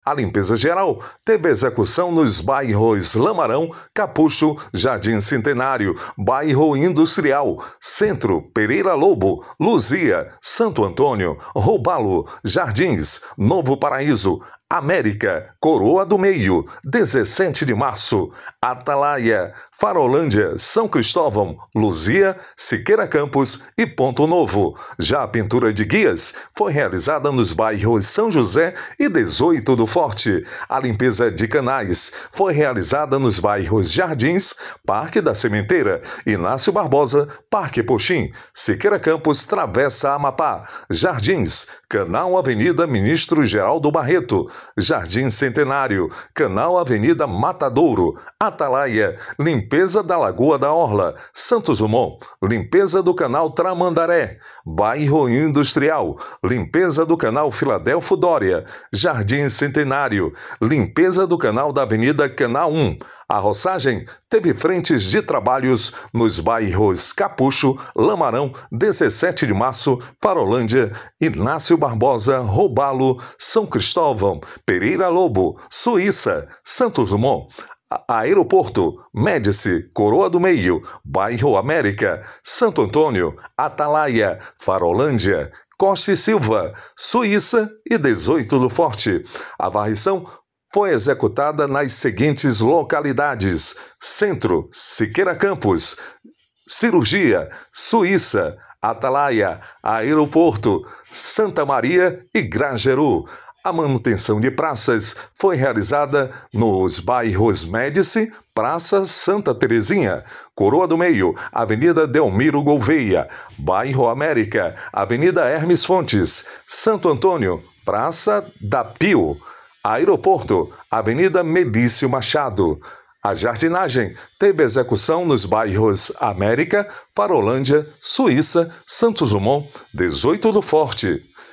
A limpeza geral teve execução nos bairros Lamarão, Capucho, Jardim Centenário, Bairro Industrial, Centro, Pereira Lobo, Luzia, Santo Antônio, Roubalo, Jardins, Novo Paraíso, América, Coroa do Meio, 17 de Março, Atalaia, Farolândia, São Cristóvão, Luzia, Siqueira Campos e Ponto Novo. Já a pintura de guias foi realizada nos bairros São José e 18 do Forte. A limpeza de canais foi realizada nos bairros Jardins, Parque da Sementeira, Inácio Barbosa, Parque Poxim, Siqueira Campos, Travessa Amapá, Jardins, Canal Avenida Ministro Geraldo Barreto, Jardim Centenário, Canal Avenida Matadouro, Atalaia, limpeza da Lagoa da Orla, Santos Dumont, limpeza do Canal Tramandaré, Bairro Industrial, limpeza do Canal Filadelfo Dória, Jardim Centenário, limpeza do Canal da Avenida Canal 1. A roçagem teve frentes de trabalhos nos bairros Capucho, Lamarão, 17 de Março, Farolândia, Inácio Barbosa, Roubalo, São Cristóvão, Pereira Lobo, Suíça, Santos Dumont, Aeroporto, Médici, Coroa do Meio, Bairro América, Santo Antônio, Atalaia, Farolândia, Costa e Silva, Suíça e 18 do Forte. A varrição foi executada nas seguintes localidades: Centro, Siqueira Campos, Cirurgia, Suíça, Atalaia, Aeroporto, Santa Maria e Grajaú. A manutenção de praças foi realizada nos bairros Médici, Praça Santa Terezinha, Coroa do Meio, Avenida Delmiro Gouveia, Bairro América, Avenida Hermes Fontes, Santo Antônio, Praça da Pio, Aeroporto, Avenida Melício Machado. A jardinagem teve execução nos bairros América, Farolândia, Suíça, Santos Dumont, 18 do Forte.